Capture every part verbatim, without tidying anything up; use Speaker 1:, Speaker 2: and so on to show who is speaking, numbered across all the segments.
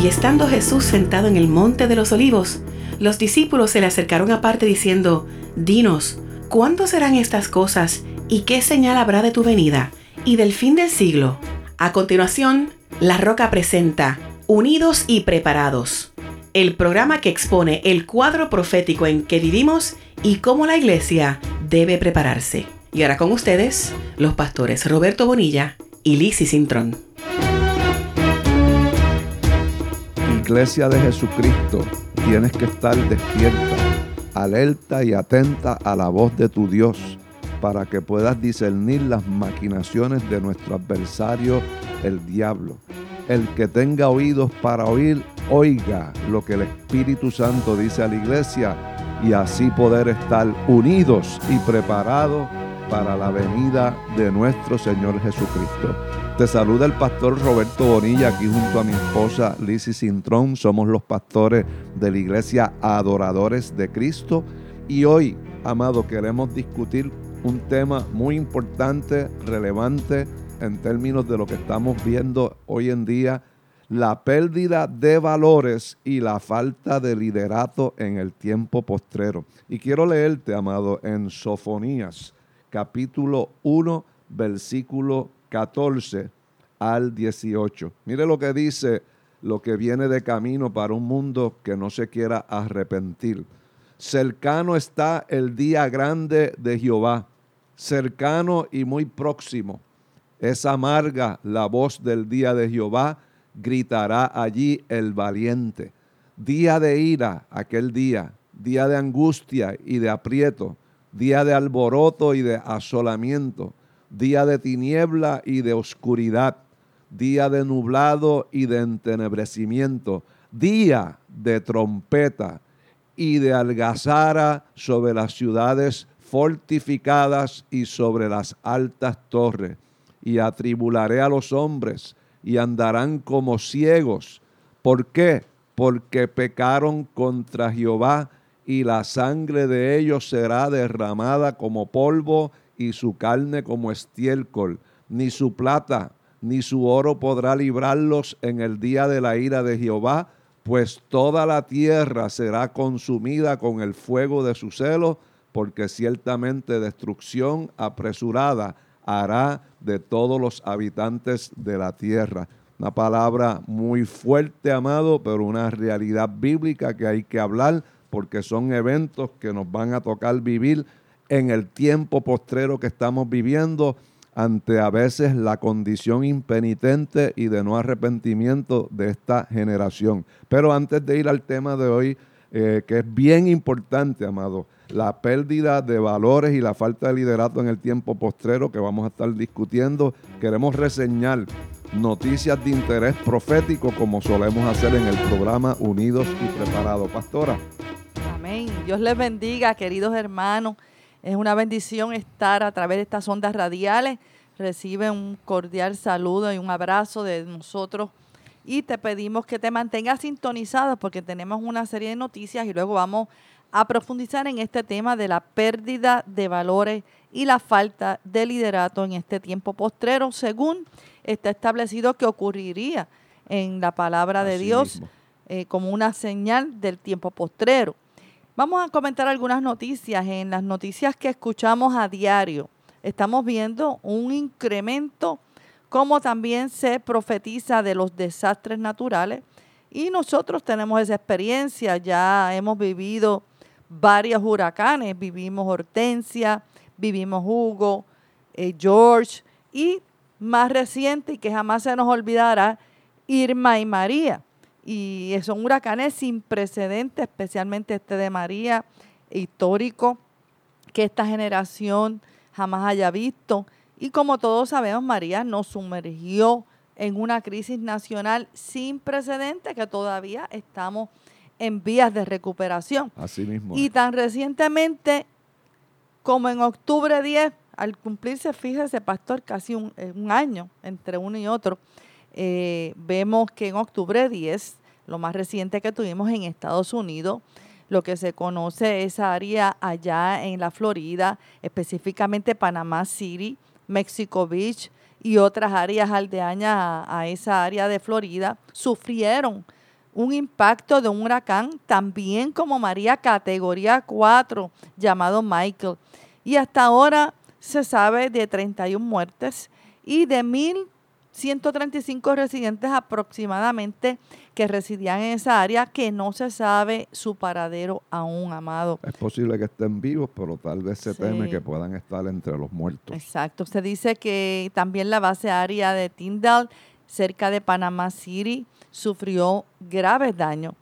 Speaker 1: Y estando Jesús sentado en el monte de los olivos, los discípulos se le acercaron aparte diciendo: Dinos, ¿cuándo serán estas cosas y qué señal habrá de tu venida y del fin del siglo? A continuación, La Roca presenta Unidos y Preparados, el programa que expone el cuadro profético en que vivimos y cómo la iglesia debe prepararse. Y ahora con ustedes, los pastores Roberto Bonilla y Lizzy Cintrón.
Speaker 2: Iglesia de Jesucristo, tienes que estar despierta, alerta y atenta a la voz de tu Dios, para que puedas discernir las maquinaciones de nuestro adversario, el diablo. El que tenga oídos para oír, oiga lo que el Espíritu Santo dice a la iglesia, y así poder estar unidos y preparados para la venida de nuestro Señor Jesucristo. Te saluda el pastor Roberto Bonilla, aquí junto a mi esposa Lizzy Cintrón. Somos los pastores de la iglesia Adoradores de Cristo. Y hoy, amado, queremos discutir un tema muy importante, relevante en términos de lo que estamos viendo hoy en día: la pérdida de valores y la falta de liderato en el tiempo postrero. Y quiero leerte, amado, en Sofonías, capítulo uno, versículo catorce al dieciocho. Mire lo que dice lo que viene de camino para un mundo que no se quiera arrepentir. Cercano está el día grande de Jehová, cercano y muy próximo. Es amarga la voz del día de Jehová, gritará allí el valiente. Día de ira, aquel día, día de angustia y de aprieto, día de alboroto y de asolamiento, día de tiniebla y de oscuridad, día de nublado y de entenebrecimiento, día de trompeta y de algazara sobre las ciudades fortificadas y sobre las altas torres. Y atribularé a los hombres y andarán como ciegos. ¿Por qué? Porque pecaron contra Jehová, y la sangre de ellos será derramada como polvo y su carne como estiércol. Ni su plata ni su oro podrá librarlos en el día de la ira de Jehová, pues toda la tierra será consumida con el fuego de su celo, porque ciertamente destrucción apresurada hará de todos los habitantes de la tierra. Una palabra muy fuerte, amado, pero una realidad bíblica que hay que hablar, porque son eventos que nos van a tocar vivir en el tiempo postrero que estamos viviendo, ante a veces la condición impenitente y de no arrepentimiento de esta generación. Pero antes de ir al tema de hoy, eh, que es bien importante, amado, la pérdida de valores y la falta de liderato en el tiempo postrero que vamos a estar discutiendo, queremos reseñar noticias de interés profético como solemos hacer en el programa Unidos y Preparados. Pastora.
Speaker 3: Amén. Dios les bendiga, queridos hermanos. Es una bendición estar a través de estas ondas radiales. Recibe un cordial saludo y un abrazo de nosotros. Y te pedimos que te mantengas sintonizado porque tenemos una serie de noticias y luego vamos a profundizar en este tema de la pérdida de valores y la falta de liderato en este tiempo postrero, según está establecido que ocurriría en la palabra de
Speaker 2: Así
Speaker 3: Dios
Speaker 2: eh,
Speaker 3: como una señal del tiempo postrero. Vamos a comentar algunas noticias. En las noticias que escuchamos a diario, estamos viendo un incremento, como también se profetiza de los desastres naturales. Y nosotros tenemos esa experiencia, ya hemos vivido varios huracanes, vivimos Hortensia, vivimos Hugo, eh, George, y más reciente y que jamás se nos olvidará, Irma y María. Y son huracanes sin precedentes, especialmente este de María, histórico, que esta generación jamás haya visto. Y como todos sabemos, María nos sumergió en una crisis nacional sin precedentes que todavía estamos en vías de recuperación.
Speaker 2: Así mismo.
Speaker 3: Y tan recientemente como en octubre diez, al cumplirse, fíjese, pastor, casi un, un año entre uno y otro, Eh, vemos que en octubre diez, lo más reciente que tuvimos en Estados Unidos, lo que se conoce esa área allá en la Florida, específicamente Panama City, Mexico Beach y otras áreas aldeanas a, a esa área de Florida, sufrieron un impacto de un huracán, también como María, categoría cuatro, llamado Michael. Y hasta ahora se sabe de treinta y una muertes y de mil ciento treinta y cinco residentes aproximadamente que residían en esa área que no se sabe su paradero aún, amado.
Speaker 2: Es posible que estén vivos, pero tal vez se
Speaker 3: Sí.
Speaker 2: teme que puedan estar entre los muertos.
Speaker 3: Exacto. Se dice que también la base aérea de Tyndall, cerca de Panama City, sufrió graves daños.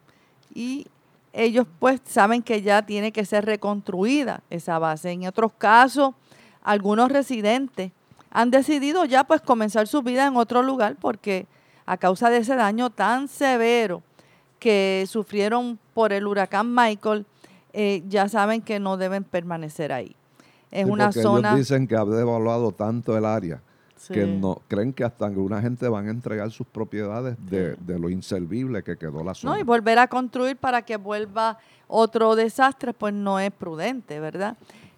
Speaker 3: Y ellos pues saben que ya tiene que ser reconstruida esa base. En otros casos, algunos residentes han decidido ya pues comenzar su vida en otro lugar porque a causa de ese daño tan severo que sufrieron por el huracán Michael, eh, ya saben que no deben permanecer ahí. Es
Speaker 2: Sí,
Speaker 3: una
Speaker 2: porque
Speaker 3: zona...
Speaker 2: ellos dicen que ha devaluado tanto el área
Speaker 3: Sí.
Speaker 2: que no creen que hasta alguna gente van a entregar sus propiedades de, de lo inservible que quedó la zona.
Speaker 3: No, y volver a construir para que vuelva otro desastre, pues no es prudente, ¿verdad?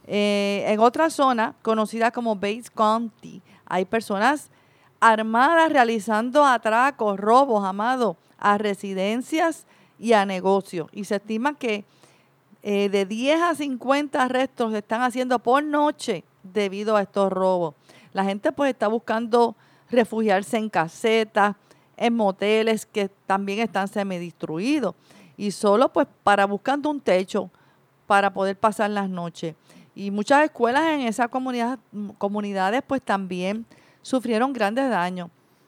Speaker 3: Eh, en otra zona, conocida como Bates County, hay personas armadas realizando atracos, robos, amado, a residencias y a negocios. Y se estima que eh, de diez a cincuenta arrestos se están haciendo por noche debido a estos robos. La gente pues está buscando refugiarse en casetas, en moteles que también están semidestruidos y solo pues para buscando un techo para poder pasar las noches. Y muchas escuelas en esas comunidad, comunidades pues también sufrieron grandes daños.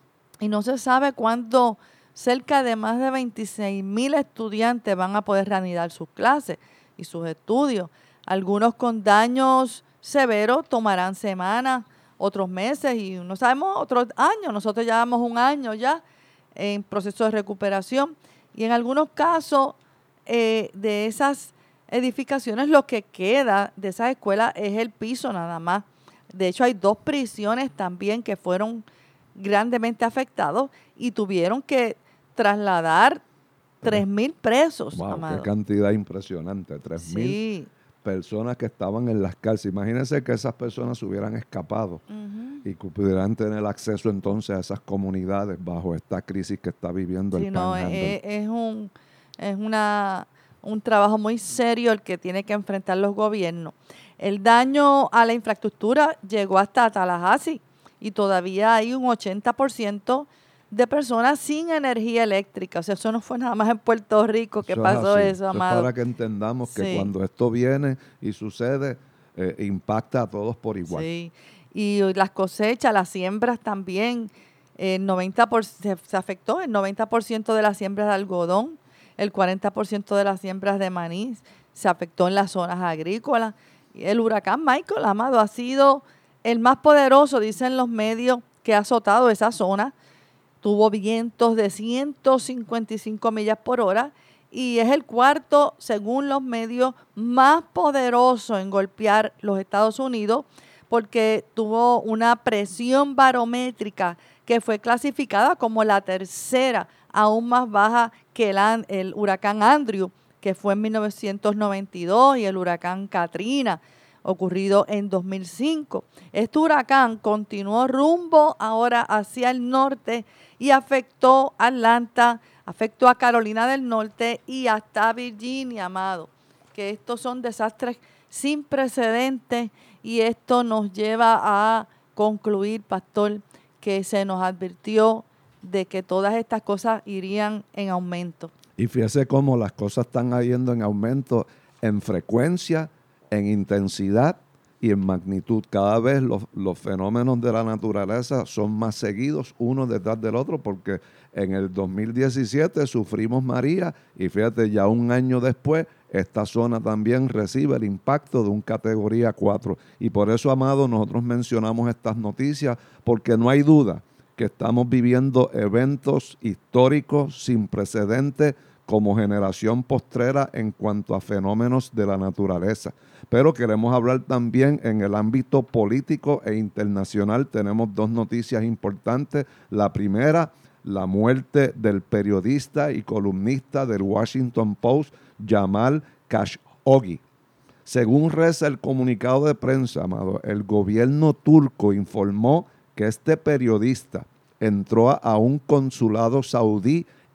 Speaker 3: Y no se sabe cuándo cerca de más de veintiséis mil estudiantes van a poder reanudar sus clases y sus estudios. Algunos con daños severos tomarán semanas, otros meses y no sabemos otros años. Nosotros llevamos un año ya en proceso de recuperación y en algunos casos eh, de esas edificaciones lo que queda de esas escuelas es el piso nada más. De hecho hay dos prisiones también que fueron grandemente afectados y tuvieron que trasladar tres mil presos.
Speaker 2: Wow,
Speaker 3: amado.
Speaker 2: qué cantidad impresionante, tres mil
Speaker 3: Sí.
Speaker 2: personas que estaban en las cárceles. Imagínense que esas personas hubieran escapado
Speaker 3: Ujú.
Speaker 2: y que pudieran tener acceso entonces a esas comunidades bajo esta crisis que está viviendo
Speaker 3: Sí,
Speaker 2: el
Speaker 3: no,
Speaker 2: Panhandle.
Speaker 3: es, es un es una un trabajo muy serio el que tiene que enfrentar los gobiernos. El daño a la infraestructura llegó hasta Tallahassee y todavía hay un ochenta por ciento de personas sin energía eléctrica. O sea, eso no fue nada más en Puerto Rico que
Speaker 2: Eso es
Speaker 3: pasó
Speaker 2: así.
Speaker 3: eso, amado.
Speaker 2: Es para que entendamos que
Speaker 3: Sí.
Speaker 2: cuando esto viene y sucede, eh, impacta a todos por igual.
Speaker 3: Sí, y las cosechas, las siembras también, el noventa por ciento se, se afectó, el noventa por ciento de las siembras de algodón, el cuarenta por ciento de las siembras de maíz se afectó en las zonas agrícolas. Y el huracán Michael, amado, ha sido el más poderoso, dicen los medios, que ha azotado esa zona. Tuvo vientos de ciento cincuenta y cinco millas por hora y es el cuarto, según los medios, más poderoso en golpear los Estados Unidos porque tuvo una presión barométrica que fue clasificada como la tercera, aún más baja que el, el huracán Andrew, que fue en mil novecientos noventa y dos, y el huracán Katrina, ocurrido en dos mil cinco. Este huracán continuó rumbo ahora hacia el norte y afectó a Atlanta, afectó a Carolina del Norte y hasta Virginia, amado. Que estos son desastres sin precedentes y esto nos lleva a concluir, pastor, que se nos advirtió de que todas estas cosas irían en aumento.
Speaker 2: Y fíjese cómo las cosas están yendo en aumento en frecuencia, en intensidad y en magnitud. Cada vez los, los fenómenos de la naturaleza son más seguidos uno detrás del otro porque en el dos mil diecisiete sufrimos María y fíjate, ya un año después esta zona también recibe el impacto de un categoría cuatro. Y por eso, amado, nosotros mencionamos estas noticias porque no hay duda que estamos viviendo eventos históricos sin precedentes como generación postrera en cuanto a fenómenos de la naturaleza. Pero queremos hablar también en el ámbito político e internacional. Tenemos dos noticias importantes. La primera, la muerte del periodista y columnista del Washington Post, Jamal Khashoggi. Según reza el comunicado de prensa, amado, el gobierno turco informó que este periodista entró a un consulado saudí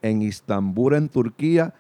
Speaker 2: en Istambul, en Turquía,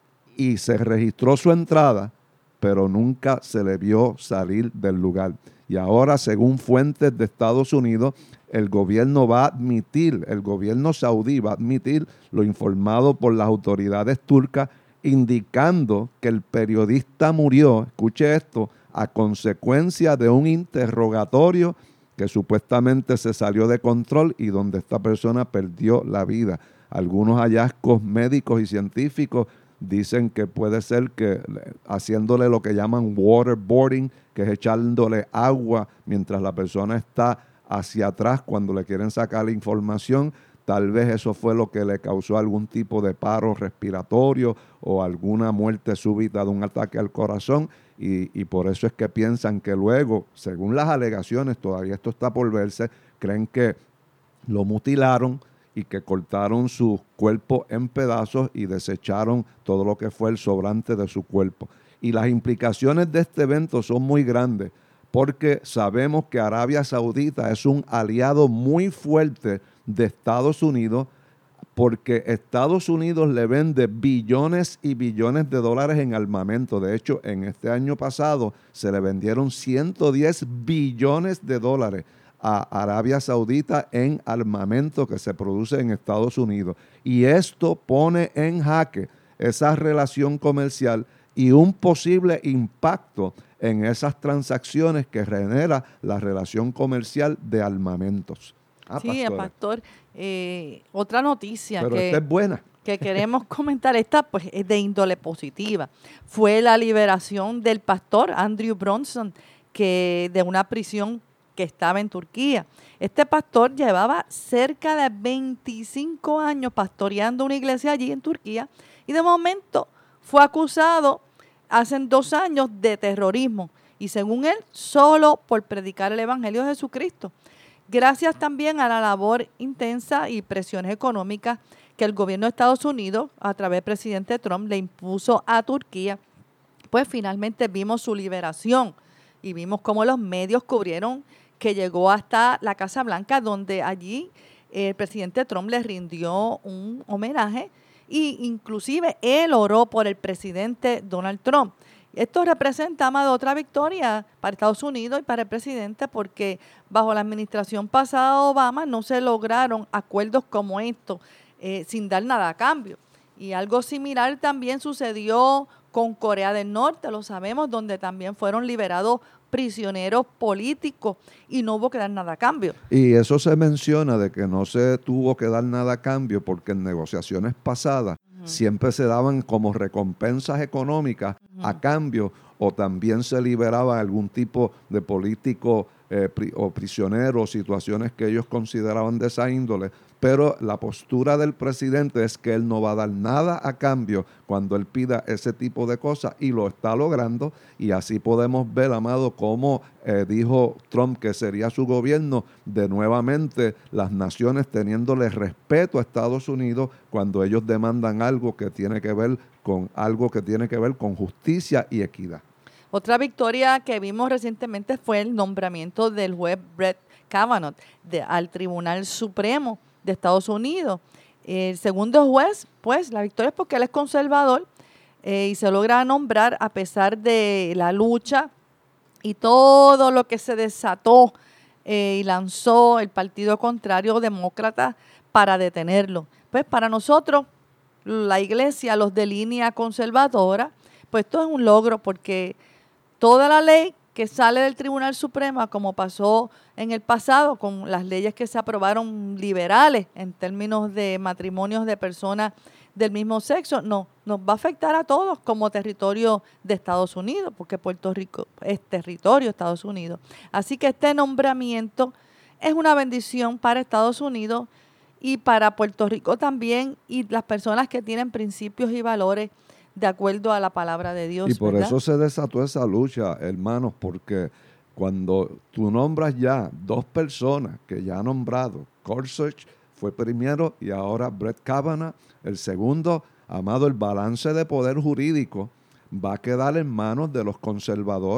Speaker 2: y se registró su entrada, pero nunca se le vio salir del lugar. Y ahora, según fuentes de Estados Unidos, el gobierno va a admitir, el gobierno saudí va a admitir lo informado por las autoridades turcas, indicando que el periodista murió, escuche esto, a consecuencia de un interrogatorio que supuestamente se salió de control y donde esta persona perdió la vida. Algunos hallazgos médicos y científicos dicen que puede ser que haciéndole lo que llaman waterboarding, que es echándole agua mientras la persona está hacia atrás cuando le quieren sacar la información, tal vez eso fue lo que le causó algún tipo de paro respiratorio o alguna muerte súbita de un ataque al corazón, y, y por eso es que piensan que luego, según las alegaciones, todavía esto está por verse, creen que lo mutilaron y que cortaron su cuerpo en pedazos y desecharon todo lo que fue el sobrante de su cuerpo. Y las implicaciones de este evento son muy grandes, porque sabemos que Arabia Saudita es un aliado muy fuerte de Estados Unidos, porque Estados Unidos le vende billones y billones de dólares en armamento. De hecho, en este año pasado se le vendieron ciento diez billones de dólares a Arabia Saudita en armamento que se produce en Estados Unidos. Y esto pone en jaque esa relación comercial y un posible impacto en esas transacciones que genera la relación comercial de armamentos. Ah,
Speaker 3: sí, pastora. Pastor, eh, otra noticia
Speaker 2: Pero
Speaker 3: que,
Speaker 2: esta es buena.
Speaker 3: que queremos comentar, esta pues es de índole positiva, fue la liberación del pastor Andrew Brunson, que de una prisión que estaba en Turquía. Este pastor llevaba cerca de veinticinco años pastoreando una iglesia allí en Turquía y de momento fue acusado hace dos años de terrorismo y según él, solo por predicar el evangelio de Jesucristo. Gracias también a la labor intensa y presiones económicas que el gobierno de Estados Unidos, a través del presidente Trump, le impuso a Turquía, pues finalmente vimos su liberación y vimos cómo los medios cubrieron que llegó hasta la Casa Blanca, donde allí el presidente Trump le rindió un homenaje e inclusive él oró por el presidente Donald Trump. Esto representa, Amado, otra victoria para Estados Unidos y para el presidente, porque bajo la administración pasada de Obama no se lograron acuerdos como estos eh, sin dar nada a cambio. Y algo similar también sucedió con Corea del Norte, lo sabemos, donde también fueron liberados prisioneros políticos y no hubo que dar nada a cambio.
Speaker 2: Y eso se menciona de que no se tuvo que dar nada a cambio porque en negociaciones pasadas uh-huh. siempre se daban como recompensas económicas uh-huh. a cambio, o también se liberaba algún tipo de político eh, pri- o prisionero, situaciones que ellos consideraban de esa índole. Pero la postura del presidente es que él no va a dar nada a cambio cuando él pida ese tipo de cosas, y lo está logrando. Y así podemos ver, Amado, cómo eh, dijo Trump que sería su gobierno de nuevamente las naciones teniéndole respeto a Estados Unidos cuando ellos demandan algo que tiene que ver con algo que tiene que ver con justicia y equidad.
Speaker 3: Otra victoria que vimos recientemente fue el nombramiento del juez Brett Kavanaugh de, al Tribunal Supremo de Estados Unidos. El segundo juez, pues la victoria es porque él es conservador eh, y se logra nombrar a pesar de la lucha y todo lo que se desató eh, y lanzó el partido contrario demócrata para detenerlo. Pues para nosotros, la iglesia, los de línea conservadora, pues esto es un logro, porque toda la ley que sale del Tribunal Supremo, como pasó en el pasado con las leyes que se aprobaron liberales en términos de matrimonios de personas del mismo sexo, no, nos va a afectar a todos como territorio de Estados Unidos, porque Puerto Rico es territorio de Estados Unidos. Así que este nombramiento es una bendición para Estados Unidos y para Puerto Rico también, y las personas que tienen principios y valores de acuerdo a la palabra de Dios.
Speaker 2: Y por
Speaker 3: ¿verdad?
Speaker 2: eso se desató esa lucha, hermanos, porque cuando tú nombras ya dos personas que ya ha nombrado, Gorsuch fue primero y ahora Brett Kavanaugh el segundo, Amado, el balance de poder jurídico va a quedar en manos de los conservadores,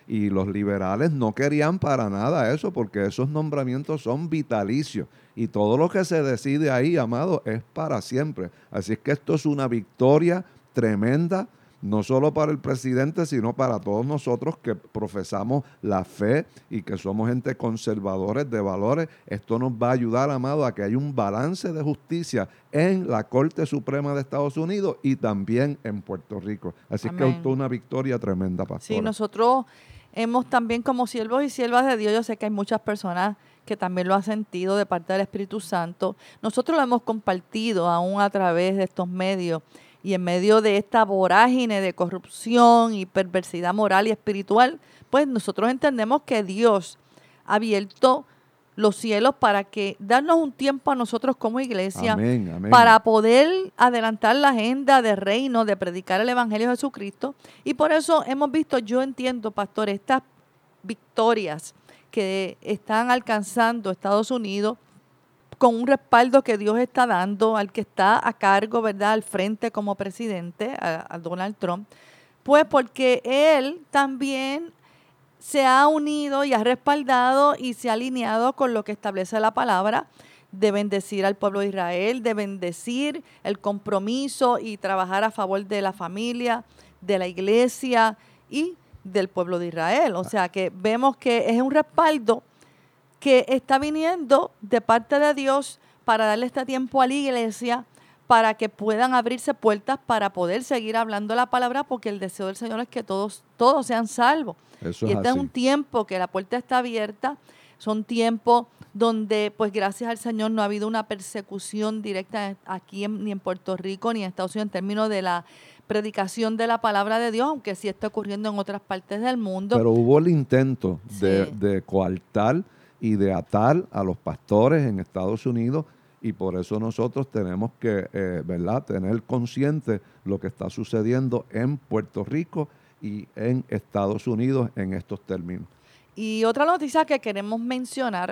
Speaker 2: Y los liberales no querían para nada eso, porque esos nombramientos son vitalicios. Y todo lo que se decide ahí, amado, es para siempre. Así es que esto es una victoria tremenda, no solo para el presidente, sino para todos nosotros que profesamos la fe y que somos gente conservadores de valores. Esto nos va a ayudar, amado, a que haya un balance de justicia en la Corte Suprema de Estados Unidos y también en Puerto Rico. Así
Speaker 3: Amén.
Speaker 2: es que es una victoria tremenda, pastora.
Speaker 3: Sí, nosotros hemos también como siervos y siervas de Dios, yo sé que hay muchas personas que también lo han sentido de parte del Espíritu Santo. Nosotros lo hemos compartido aún a través de estos medios y en medio de esta vorágine de corrupción y perversidad moral y espiritual, pues nosotros entendemos que Dios ha abierto los cielos para que darnos un tiempo a nosotros como iglesia,
Speaker 2: amén, amén,
Speaker 3: para poder adelantar la agenda de reino, de predicar el Evangelio de Jesucristo. Y por eso hemos visto, yo entiendo, pastor, estas victorias que están alcanzando Estados Unidos con un respaldo que Dios está dando al que está a cargo, ¿verdad?, al frente como presidente, a, a Donald Trump, pues porque él también se ha unido y ha respaldado y se ha alineado con lo que establece la palabra de bendecir al pueblo de Israel, de bendecir el compromiso y trabajar a favor de la familia, de la iglesia y del pueblo de Israel. O sea que vemos que es un respaldo que está viniendo de parte de Dios para darle este tiempo a la iglesia, para que puedan abrirse puertas para poder seguir hablando la palabra, porque el deseo del Señor es que todos, todos sean salvos.
Speaker 2: Eso
Speaker 3: y
Speaker 2: es
Speaker 3: este
Speaker 2: así.
Speaker 3: es un tiempo que la puerta está abierta, son tiempos donde, pues gracias al Señor, no ha habido una persecución directa aquí en, ni en Puerto Rico ni en Estados Unidos en términos de la predicación de la palabra de Dios, aunque sí está ocurriendo en otras partes del mundo.
Speaker 2: Pero hubo el intento de,
Speaker 3: Sí.
Speaker 2: de coartar y de atar a los pastores en Estados Unidos, y por eso nosotros tenemos que, eh, ¿verdad?, tener consciente lo que está sucediendo en Puerto Rico y en Estados Unidos en estos términos.
Speaker 3: Y otra noticia que queremos mencionar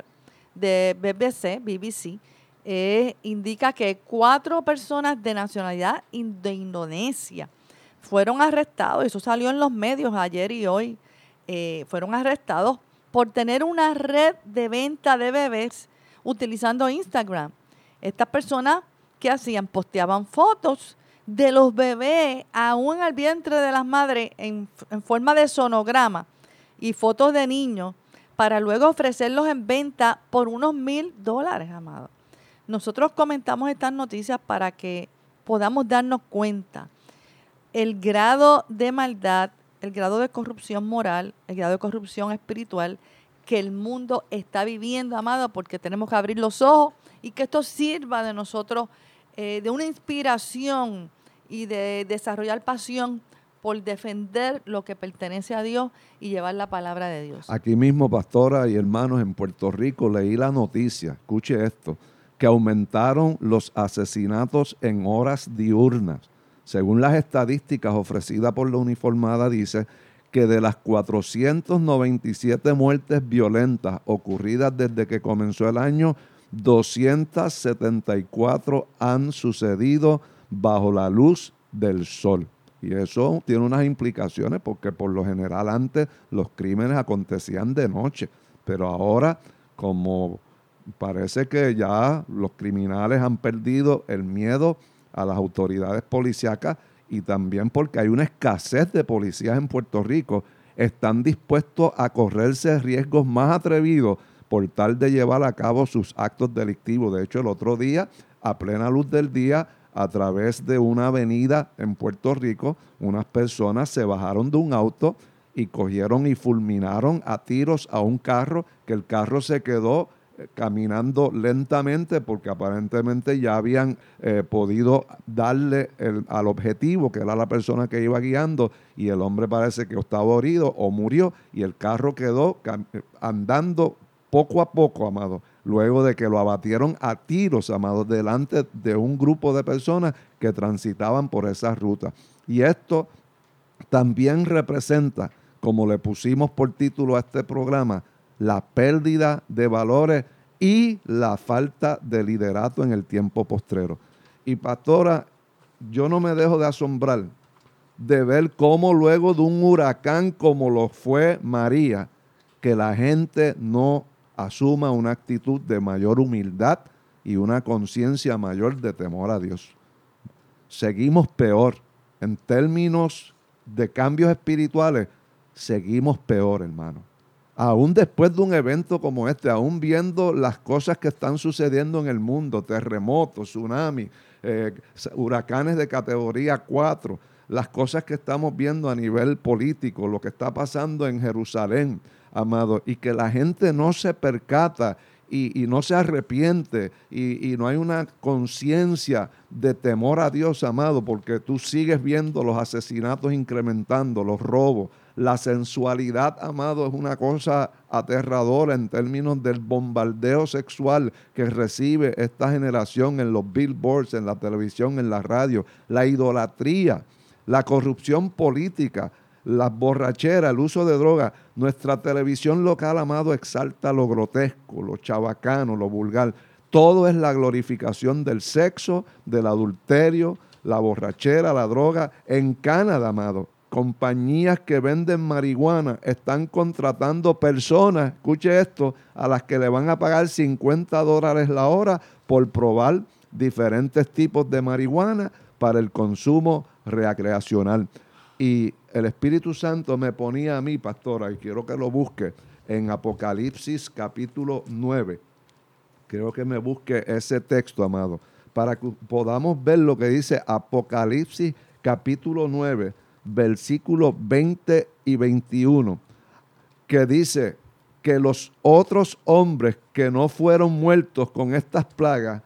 Speaker 3: de B B C, B B C, eh, indica que cuatro personas de nacionalidad in- de Indonesia fueron arrestados, eso salió en los medios ayer y hoy, eh, fueron arrestados por tener una red de venta de bebés utilizando Instagram. Estas personas, ¿qué hacían? Posteaban fotos de los bebés aún al vientre de las madres en, en forma de sonograma y fotos de niños para luego ofrecerlos en venta por unos mil dólares, amado. Nosotros comentamos estas noticias para que podamos darnos cuenta el grado de maldad, el grado de corrupción moral, el grado de corrupción espiritual que el mundo está viviendo, amado, porque tenemos que abrir los ojos y que esto sirva de nosotros, eh, de una inspiración y de desarrollar pasión por defender lo que pertenece a Dios y llevar la palabra de Dios.
Speaker 2: Aquí mismo, pastora y hermanos, en Puerto Rico leí la noticia, escuche esto, que aumentaron los asesinatos en horas diurnas. Según las estadísticas ofrecidas por la uniformada, dice que de las cuatrocientas noventa y siete muertes violentas ocurridas desde que comenzó el año, doscientas setenta y cuatro han sucedido bajo la luz del sol. Y eso tiene unas implicaciones porque por lo general antes los crímenes acontecían de noche, pero ahora como parece que ya los criminales han perdido el miedo a las autoridades policíacas y también porque hay una escasez de policías en Puerto Rico, están dispuestos a correrse riesgos más atrevidos por tal de llevar a cabo sus actos delictivos. De hecho, el otro día, a plena luz del día, a través de una avenida en Puerto Rico, unas personas se bajaron de un auto y cogieron y fulminaron a tiros a un carro, que el carro se quedó eh, caminando lentamente porque aparentemente ya habían eh, podido darle el, al objetivo, que era la persona que iba guiando, y el hombre parece que estaba herido o murió, y el carro quedó cam- andando poco a poco, amado, luego de que lo abatieron a tiros, amado, delante de un grupo de personas que transitaban por esa ruta. Y esto también representa, como le pusimos por título a este programa, la pérdida de valores y la falta de liderato en el tiempo postrero. Y pastora, yo no me dejo de asombrar de ver cómo luego de un huracán como lo fue María, que la gente no asuma una actitud de mayor humildad y una conciencia mayor de temor a Dios. Seguimos peor. En términos de cambios espirituales, seguimos peor, hermano. Aún después de un evento como este, aún viendo las cosas que están sucediendo en el mundo, terremotos, tsunamis, eh, huracanes de categoría cuatro, las cosas que estamos viendo a nivel político, lo que está pasando en Jerusalén, amado, y que la gente no se percata y, y no se arrepiente y, y no hay una conciencia de temor a Dios, amado, porque tú sigues viendo los asesinatos incrementando, los robos. La sensualidad, amado, es una cosa aterradora en términos del bombardeo sexual que recibe esta generación en los billboards, en la televisión, en la radio. La idolatría, la corrupción política, las borracheras, el uso de drogas. Nuestra televisión local, amado, exalta lo grotesco, lo chabacano, lo vulgar. Todo es la glorificación del sexo, del adulterio, la borrachera, la droga. En Canadá, amado, compañías que venden marihuana están contratando personas, escuche esto, a las que le van a pagar cincuenta dólares la hora por probar diferentes tipos de marihuana para el consumo recreacional. Y el Espíritu Santo me ponía a mí, pastora, y quiero que lo busque, en Apocalipsis capítulo nueve. Creo que me busque ese texto, amado, para que podamos ver lo que dice Apocalipsis capítulo nueve, versículos veinte y veintiuno, que dice que los otros hombres que no fueron muertos con estas plagas,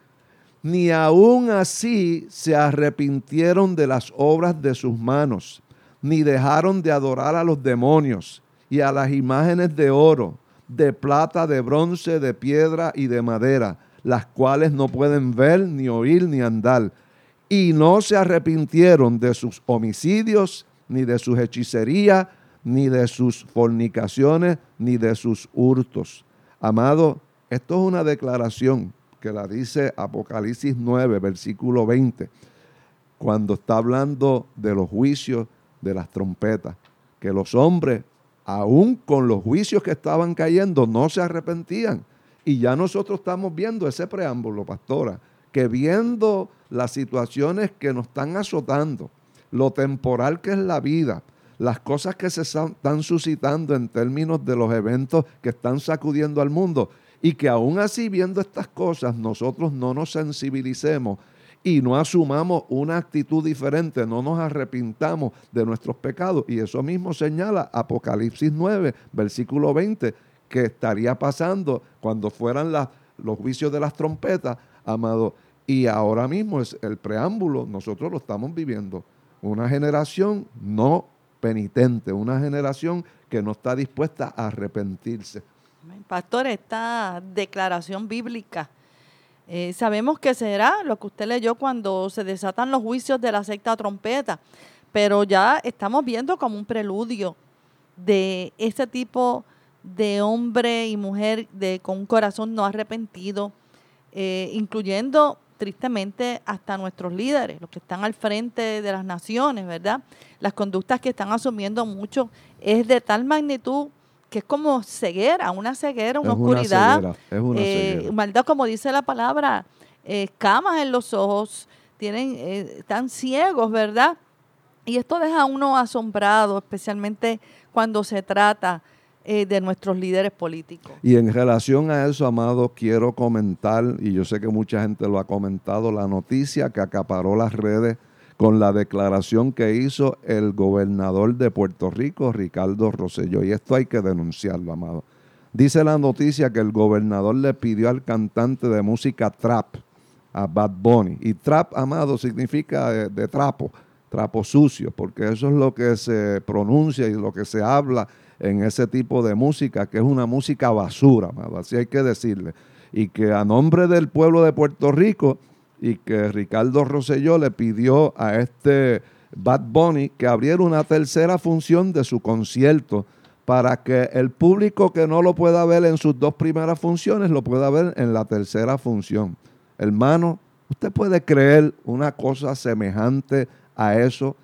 Speaker 2: ni aún así se arrepintieron de las obras de sus manos, ni dejaron de adorar a los demonios y a las imágenes de oro, de plata, de bronce, de piedra y de madera, las cuales no pueden ver, ni oír, ni andar. Y no se arrepintieron de sus homicidios, ni de sus hechicerías, ni de sus fornicaciones, ni de sus hurtos. Amado, esto es una declaración que la dice Apocalipsis nueve, versículo veinte, cuando está hablando de los juicios de las trompetas, que los hombres, aún con los juicios que estaban cayendo, no se arrepentían. Y ya nosotros estamos viendo ese preámbulo, pastora, que viendo las situaciones que nos están azotando, lo temporal que es la vida, las cosas que se están suscitando en términos de los eventos que están sacudiendo al mundo, y que aún así viendo estas cosas nosotros no nos sensibilicemos y no asumamos una actitud diferente, no nos arrepintamos de nuestros pecados. Y eso mismo señala Apocalipsis nueve, versículo veinte, que estaría pasando cuando fueran las, los juicios de las trompetas, amado. Y ahora mismo es el preámbulo, nosotros lo estamos viviendo. Una generación no penitente, una generación que no está dispuesta a arrepentirse.
Speaker 3: Pastor, esta declaración bíblica, eh, sabemos que será lo que usted leyó cuando se desatan los juicios de la secta trompeta, pero ya estamos viendo como un preludio de ese tipo de hombre y mujer de, con un corazón no arrepentido, eh, incluyendo tristemente hasta nuestros líderes, los que están al frente de las naciones, ¿verdad? Las conductas que están asumiendo muchos es de tal magnitud que es como ceguera, una ceguera, una
Speaker 2: es
Speaker 3: oscuridad,
Speaker 2: una ceguera, es una
Speaker 3: eh,
Speaker 2: ceguera.
Speaker 3: maldad, como dice la palabra, eh, escamas en los ojos, tienen, eh, están ciegos, ¿verdad? Y esto deja a uno asombrado, especialmente cuando se trata eh, de nuestros líderes políticos.
Speaker 2: Y en relación a eso, amado, quiero comentar, y yo sé que mucha gente lo ha comentado, la noticia que acaparó las redes con la declaración que hizo el gobernador de Puerto Rico, Ricardo Rosselló. Y esto hay que denunciarlo, amado. Dice la noticia que el gobernador le pidió al cantante de música trap, a Bad Bunny. Y trap, amado, significa de, de trapo, trapo sucio, porque eso es lo que se pronuncia y lo que se habla en ese tipo de música, que es una música basura, amado. Así hay que decirle. Y que a nombre del pueblo de Puerto Rico, y que Ricardo Rosselló le pidió a este Bad Bunny que abriera una tercera función de su concierto para que el público que no lo pueda ver en sus dos primeras funciones lo pueda ver en la tercera función. Hermano, ¿usted puede creer una cosa semejante a eso?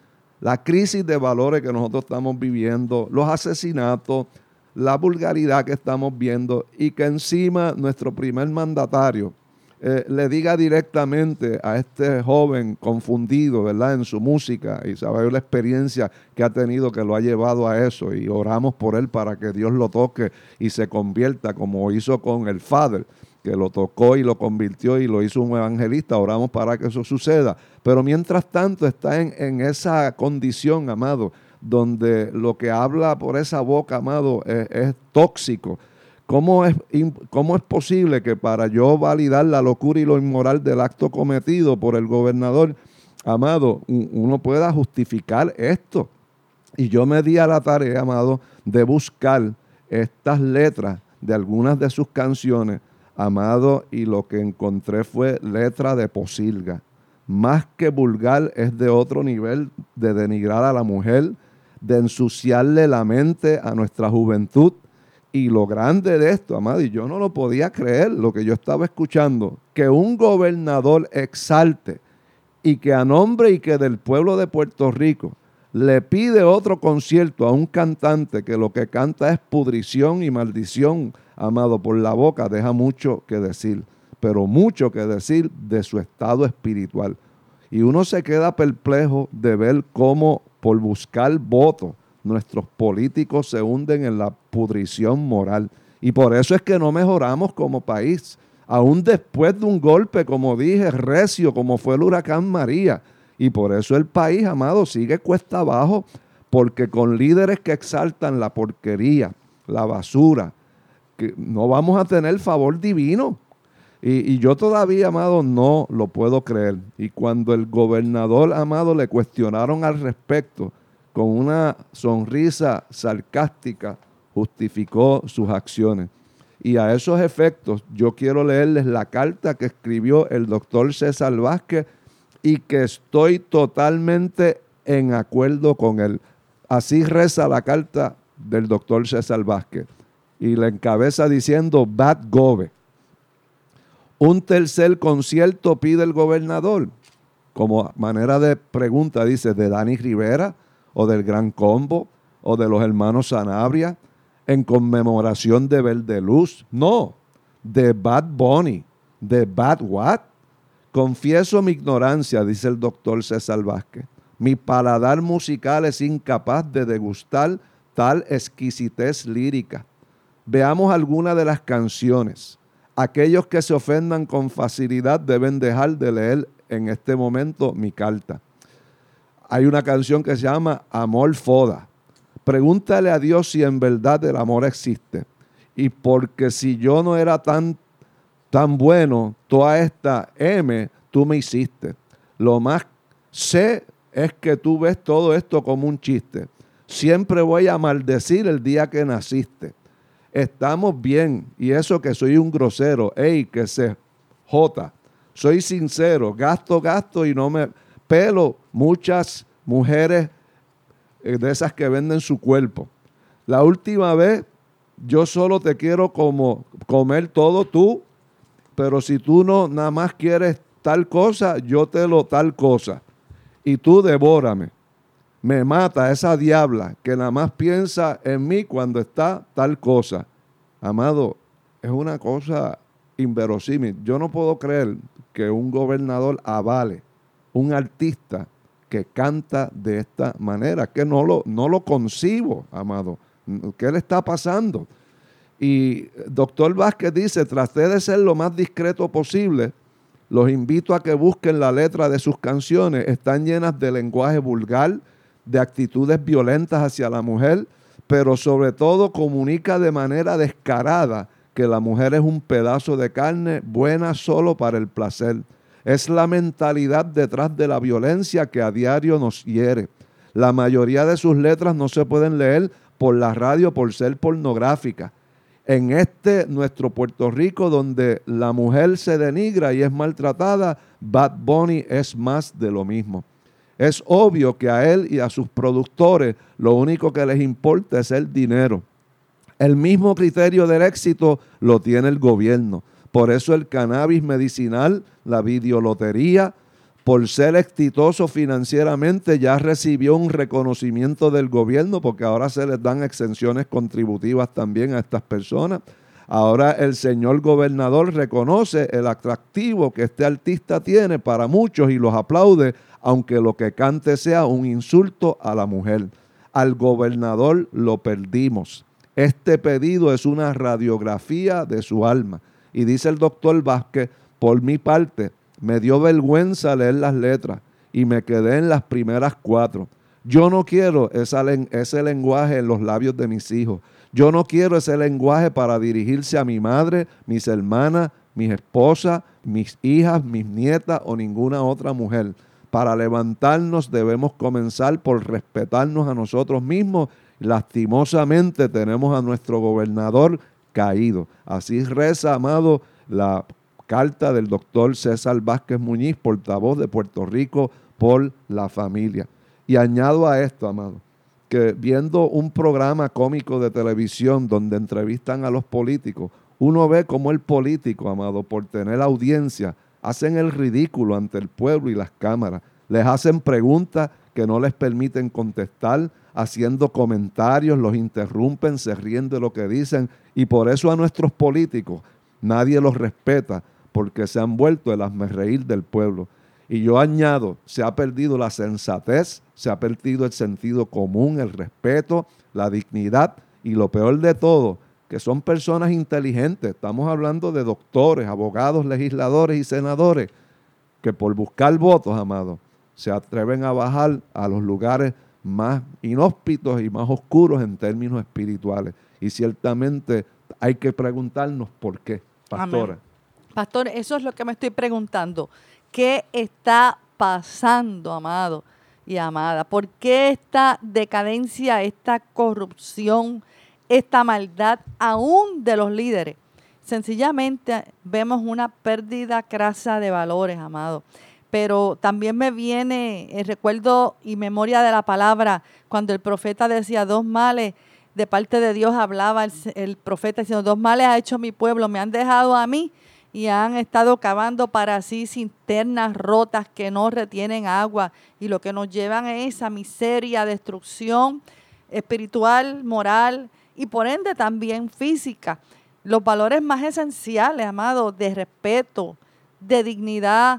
Speaker 2: la crisis de valores que nosotros estamos viviendo, los asesinatos, la vulgaridad que estamos viendo, y que encima nuestro primer mandatario eh, le diga directamente a este joven confundido, ¿verdad?, en su música, y saber la experiencia que ha tenido que lo ha llevado a eso, y oramos por él para que Dios lo toque y se convierta como hizo con el Father, que lo tocó y lo convirtió y lo hizo un evangelista. Oramos para que eso suceda. Pero mientras tanto está en, en esa condición, amado, donde lo que habla por esa boca, amado, es, es tóxico. ¿Cómo es, ¿Cómo es posible que para yo validar la locura y lo inmoral del acto cometido por el gobernador, amado, uno pueda justificar esto? Y yo me di a la tarea, amado, de buscar estas letras de algunas de sus canciones, amado, y lo que encontré fue letra de posilga. Más que vulgar, es de otro nivel de denigrar a la mujer, de ensuciarle la mente a nuestra juventud. Y lo grande de esto, amado, y yo no lo podía creer, lo que yo estaba escuchando, que un gobernador exalte y que a nombre y que del pueblo de Puerto Rico le pide otro concierto a un cantante que lo que canta es pudrición y maldición, amado, por la boca, deja mucho que decir, pero mucho que decir de su estado espiritual. Y uno se queda perplejo de ver cómo por buscar votos nuestros políticos se hunden en la pudrición moral. Y por eso es que no mejoramos como país, aún después de un golpe, como dije, recio, como fue el huracán María. Y por eso el país, amado, sigue cuesta abajo, porque con líderes que exaltan la porquería, la basura, que no vamos a tener favor divino. Y, y yo todavía, amado, no lo puedo creer. Y cuando el gobernador, amado, le cuestionaron al respecto, con una sonrisa sarcástica, justificó sus acciones. Y a esos efectos, yo quiero leerles la carta que escribió el doctor César Vázquez, y que estoy totalmente en acuerdo con él. Así reza la carta del doctor César Vázquez. Y la encabeza diciendo: Bad Gove. Un tercer concierto pide el gobernador. Como manera de pregunta, dice, ¿de Dani Rivera o del Gran Combo o de los hermanos Sanabria en conmemoración de Verde Luz? No, de Bad Bunny. ¿De Bad what? Confieso mi ignorancia, dice el doctor César Vázquez. Mi paladar musical es incapaz de degustar tal exquisitez lírica. Veamos algunas de las canciones. Aquellos que se ofendan con facilidad deben dejar de leer en este momento mi carta. Hay una canción que se llama Amor Foda. Pregúntale a Dios si en verdad el amor existe. Y porque si yo no era tan tan bueno, toda esta M tú me hiciste. Lo más sé es que tú ves todo esto como un chiste. Siempre voy a maldecir el día que naciste. Estamos bien, y eso que soy un grosero, ey, que se jota. Soy sincero, gasto, gasto y no me pelo muchas mujeres de esas que venden su cuerpo. La última vez, yo solo te quiero como comer todo tú, pero si tú no nada más quieres tal cosa, yo te lo tal cosa. Y tú devórame. Me mata esa diabla que nada más piensa en mí cuando está tal cosa. Amado, es una cosa inverosímil. Yo no puedo creer que un gobernador avale un artista que canta de esta manera, que no lo, no lo concibo, amado. ¿Qué le está pasando? Y doctor Vázquez dice, traté de ser lo más discreto posible. Los invito a que busquen la letra de sus canciones. Están llenas de lenguaje vulgar, de actitudes violentas hacia la mujer, pero sobre todo comunica de manera descarada que la mujer es un pedazo de carne buena solo para el placer. Es la mentalidad detrás de la violencia que a diario nos hiere. La mayoría de sus letras no se pueden leer por la radio por ser pornográficas. En este, nuestro Puerto Rico, donde la mujer se denigra y es maltratada, Bad Bunny es más de lo mismo. Es obvio que a él y a sus productores lo único que les importa es el dinero. El mismo criterio del éxito lo tiene el gobierno. Por eso el cannabis medicinal, la videolotería, por ser exitoso financieramente, ya recibió un reconocimiento del gobierno, porque ahora se les dan exenciones contributivas también a estas personas. Ahora el señor gobernador reconoce el atractivo que este artista tiene para muchos y los aplaude, aunque lo que cante sea un insulto a la mujer. Al gobernador lo perdimos. Este pedido es una radiografía de su alma. Y dice el doctor Vázquez, por mi parte, me dio vergüenza leer las letras y me quedé en las primeras cuatro. Yo no quiero esa, ese lenguaje en los labios de mis hijos. Yo no quiero ese lenguaje para dirigirse a mi madre, mis hermanas, mis esposas, mis hijas, mis nietas o ninguna otra mujer. Para levantarnos debemos comenzar por respetarnos a nosotros mismos. Lastimosamente tenemos a nuestro gobernador caído. Así reza, amado, la carta del doctor César Vázquez Muñiz, portavoz de Puerto Rico por la Familia. Y añado a esto, amado, que viendo un programa cómico de televisión donde entrevistan a los políticos, uno ve cómo el político, amado, por tener audiencia, hacen el ridículo ante el pueblo y las cámaras. Les hacen preguntas que no les permiten contestar, haciendo comentarios, los interrumpen, se ríen de lo que dicen, y por eso a nuestros políticos nadie los respeta, porque se han vuelto el hazmerreír del pueblo. Y yo añado, se ha perdido la sensatez, se ha perdido el sentido común, el respeto, la dignidad, y lo peor de todo, que son personas inteligentes. Estamos hablando de doctores, abogados, legisladores y senadores, que por buscar votos, amados, se atreven a bajar a los lugares más inhóspitos y más oscuros en términos espirituales. Y ciertamente hay que preguntarnos por qué, pastora.
Speaker 3: Amén. Pastor, eso es lo que me estoy preguntando. ¿Qué está pasando, amado y amada? ¿Por qué esta decadencia, esta corrupción, esta maldad aún de los líderes? Sencillamente vemos una pérdida crasa de valores, amado. Pero también me viene el recuerdo y memoria de la palabra cuando el profeta decía dos males. De parte de Dios hablaba el, el profeta diciendo, dos males ha hecho mi pueblo, me han dejado a mí y han estado cavando para sí cisternas rotas que no retienen agua, y lo que nos llevan a esa miseria, destrucción espiritual, moral y por ende también física. Los valores más esenciales, amados, de respeto, de dignidad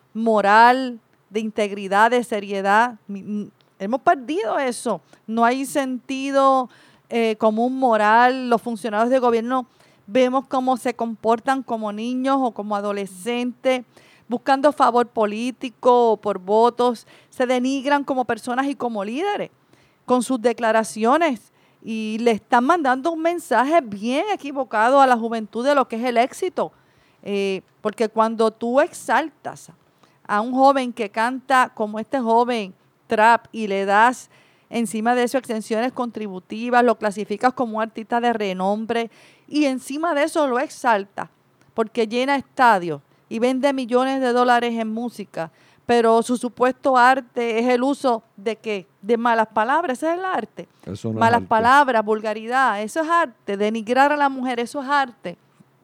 Speaker 3: moral, de integridad, de seriedad, hemos perdido eso. No hay sentido eh, común moral. Los funcionarios de gobierno vemos cómo se comportan como niños o como adolescentes, buscando favor político o por votos. Se denigran como personas y como líderes con sus declaraciones y le están mandando un mensaje bien equivocado a la juventud de lo que es el éxito. Eh, porque cuando tú exaltas a un joven que canta como este joven trap y le das encima de eso extensiones contributivas, lo clasificas como un artista de renombre y encima de eso lo exalta porque llena estadios y vende millones de dólares en música, pero su supuesto arte es el uso de ¿qué? De malas palabras. Ese es el arte.
Speaker 2: Eso no
Speaker 3: malas
Speaker 2: es arte.
Speaker 3: Palabras, vulgaridad, eso es arte. Denigrar a la mujer, eso es arte.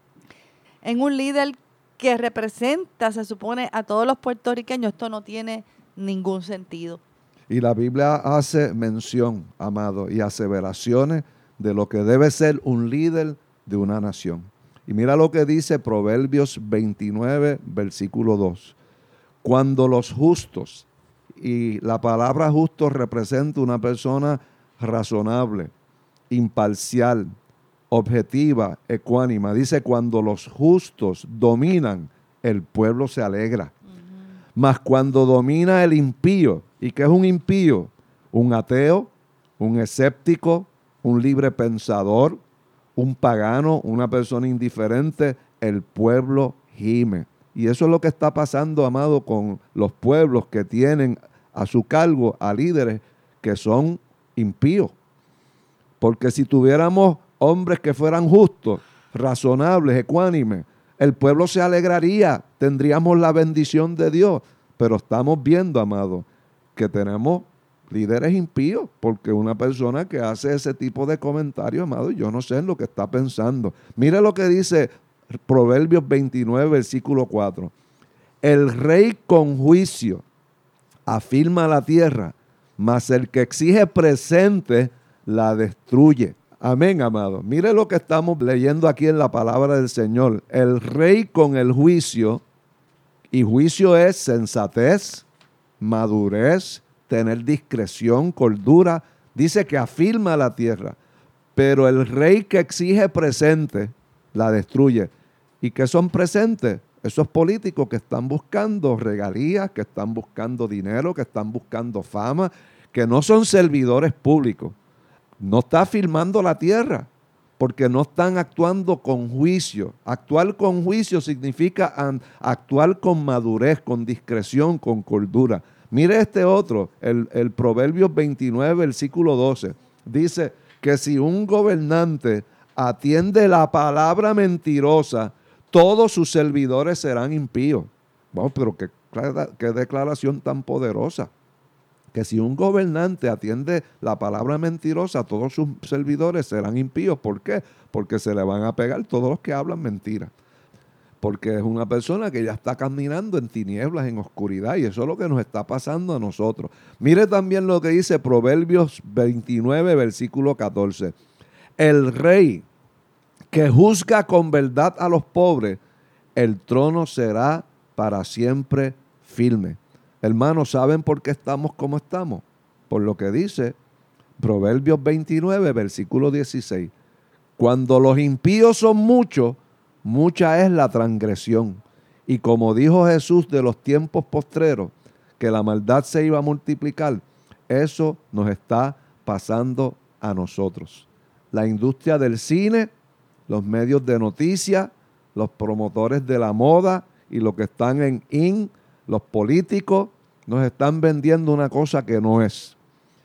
Speaker 3: En un líder que representa, se supone, a todos los puertorriqueños, esto no tiene ningún sentido.
Speaker 2: Y la Biblia hace mención, amado, y aseveraciones de lo que debe ser un líder de una nación. Y mira lo que dice Proverbios veintinueve, versículo dos. Cuando los justos, y la palabra justo representa una persona razonable, imparcial, objetiva, ecuánima. Dice, cuando los justos dominan, el pueblo se alegra. Uh-huh. Mas cuando domina el impío, ¿y qué es un impío? Un ateo, un escéptico, un libre pensador, un pagano, una persona indiferente, el pueblo gime. Y eso es lo que está pasando, amado, con los pueblos que tienen a su cargo a líderes que son impíos. Porque si tuviéramos hombres que fueran justos, razonables, ecuánimes, el pueblo se alegraría, tendríamos la bendición de Dios. Pero estamos viendo, amado, que tenemos líderes impíos, porque una persona que hace ese tipo de comentarios, amado, yo no sé en lo que está pensando. Mire lo que dice Proverbios veintinueve, versículo cuatro. El rey con juicio afirma la tierra, mas el que exige presente la destruye. Amén, amados. Mire lo que estamos leyendo aquí en la palabra del Señor. El rey con el juicio, y juicio es sensatez, madurez, tener discreción, cordura. Dice que afirma la tierra, pero el rey que exige presente la destruye. ¿Y qué son presentes? Esos políticos que están buscando regalías, que están buscando dinero, que están buscando fama, que no son servidores públicos. No está afirmando la tierra, porque no están actuando con juicio. Actuar con juicio significa actuar con madurez, con discreción, con cordura. Mire este otro, el, el Proverbios veintinueve, versículo doce. Dice que si un gobernante atiende la palabra mentirosa, todos sus servidores serán impíos. Vamos, pero qué, qué declaración tan poderosa. Que si un gobernante atiende la palabra mentirosa, todos sus servidores serán impíos. ¿Por qué? Porque se le van a pegar todos los que hablan mentira. Porque es una persona que ya está caminando en tinieblas, en oscuridad, y eso es lo que nos está pasando a nosotros. Mire también lo que dice Proverbios veintinueve, versículo catorce. El rey que juzga con verdad a los pobres, el trono será para siempre firme. Hermanos, ¿saben por qué estamos como estamos? Por lo que dice Proverbios veintinueve, versículo dieciséis. Cuando los impíos son muchos, mucha es la transgresión. Y como dijo Jesús de los tiempos postreros, que la maldad se iba a multiplicar, eso nos está pasando a nosotros. La industria del cine, los medios de noticias, los promotores de la moda y los que están en in, los políticos, nos están vendiendo una cosa que no es.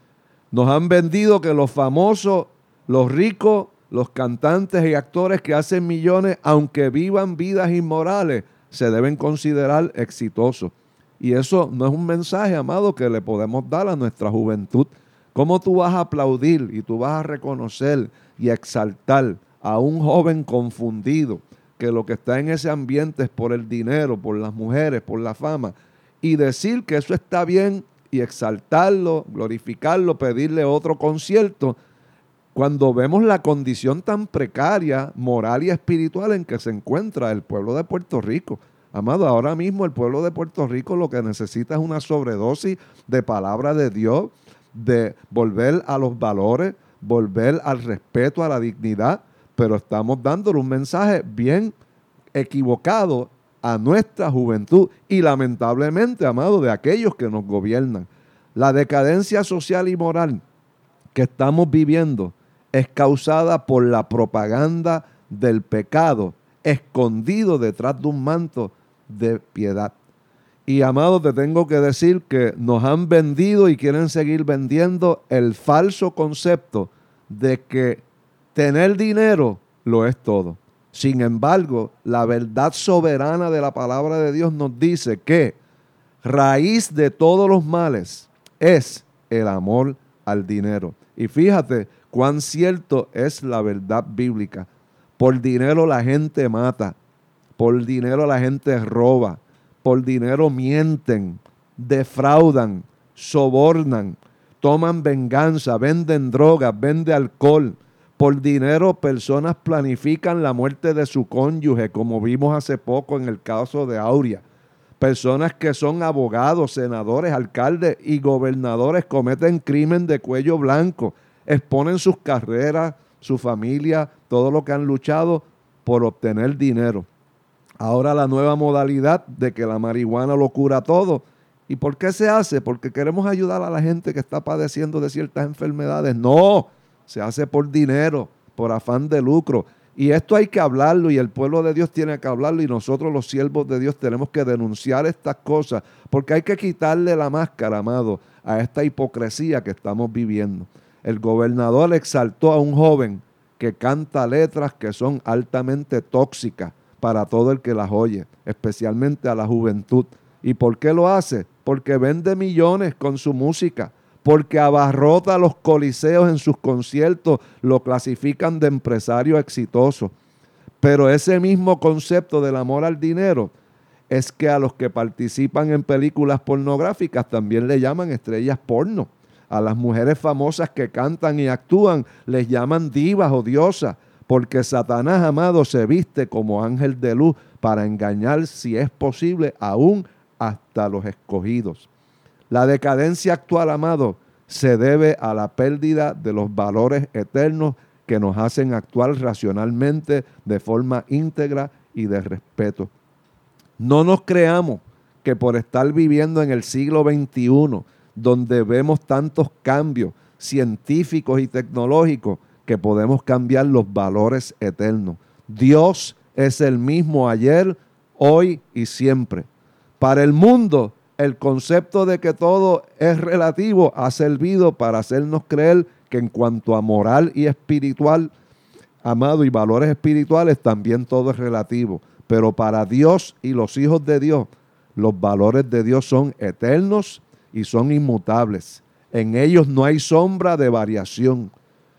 Speaker 2: Nos han vendido que los famosos, los ricos, los cantantes y actores que hacen millones, aunque vivan vidas inmorales, se deben considerar exitosos. Y eso no es un mensaje, amado, que le podemos dar a nuestra juventud. ¿Cómo tú vas a aplaudir y tú vas a reconocer y exaltar a un joven confundido que lo que está en ese ambiente es por el dinero, por las mujeres, por la fama, y decir que eso está bien y exaltarlo, glorificarlo, pedirle otro concierto, cuando vemos la condición tan precaria, moral y espiritual en que se encuentra el pueblo de Puerto Rico? Amado, ahora mismo el pueblo de Puerto Rico lo que necesita es una sobredosis de palabra de Dios, de volver a los valores, volver al respeto, a la dignidad, pero estamos dándole un mensaje bien equivocado a nuestra juventud y lamentablemente, amado, de aquellos que nos gobiernan. La decadencia social y moral que estamos viviendo es causada por la propaganda del pecado escondido detrás de un manto de piedad. Y, amado, te tengo que decir que nos han vendido y quieren seguir vendiendo el falso concepto de que tener dinero lo es todo. Sin embargo, la verdad soberana de la palabra de Dios nos dice que raíz de todos los males es el amor al dinero. Y fíjate cuán cierto es la verdad bíblica. Por dinero la gente mata, por dinero la gente roba, por dinero mienten, defraudan, sobornan, toman venganza, venden drogas, venden alcohol. Por dinero personas planifican la muerte de su cónyuge, como vimos hace poco en el caso de Aurea. Personas que son abogados, senadores, alcaldes y gobernadores cometen crimen de cuello blanco, exponen sus carreras, su familia, todo lo que han luchado por obtener dinero. Ahora la nueva modalidad de que la marihuana lo cura todo. ¿Y por qué se hace? Porque queremos ayudar a la gente que está padeciendo de ciertas enfermedades. No, se hace por dinero, por afán de lucro. Y esto hay que hablarlo y el pueblo de Dios tiene que hablarlo y nosotros los siervos de Dios tenemos que denunciar estas cosas porque hay que quitarle la máscara, amado, a esta hipocresía que estamos viviendo. El gobernador exaltó a un joven que canta letras que son altamente tóxicas para todo el que las oye, especialmente a la juventud. ¿Y por qué lo hace? Porque vende millones con su música, porque abarrota los coliseos en sus conciertos, lo clasifican de empresario exitoso. Pero ese mismo concepto del amor al dinero es que a los que participan en películas pornográficas también le llaman estrellas porno. A las mujeres famosas que cantan y actúan les llaman divas o diosas, porque Satanás, amado, se viste como ángel de luz para engañar, si es posible, aún hasta los escogidos. La decadencia actual, amado, se debe a la pérdida de los valores eternos que nos hacen actuar racionalmente de forma íntegra y de respeto. No nos creamos que por estar viviendo en el siglo veintiuno, donde vemos tantos cambios científicos y tecnológicos, que podemos cambiar los valores eternos. Dios es el mismo ayer, hoy y siempre. Para el mundo, el concepto de que todo es relativo ha servido para hacernos creer que en cuanto a moral y espiritual, amado, y valores espirituales, también todo es relativo. Pero para Dios y los hijos de Dios, los valores de Dios son eternos y son inmutables. En ellos no hay sombra de variación.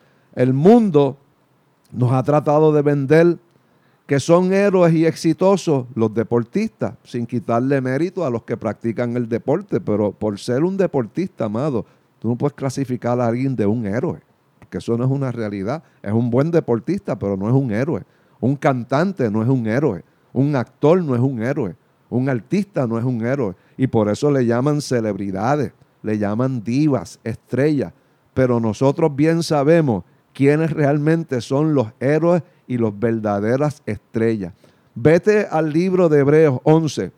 Speaker 2: El mundo nos ha tratado de vender que son héroes y exitosos los deportistas, sin quitarle mérito a los que practican el deporte, pero por ser un deportista, amado, tú no puedes clasificar a alguien de un héroe, porque eso no es una realidad. Es un buen deportista, pero no es un héroe. Un cantante no es un héroe. Un actor no es un héroe. Un artista no es un héroe. Y por eso le llaman celebridades, le llaman divas, estrellas. Pero nosotros bien sabemos quiénes realmente son los héroes y las verdaderas estrellas. Vete al libro de Hebreos once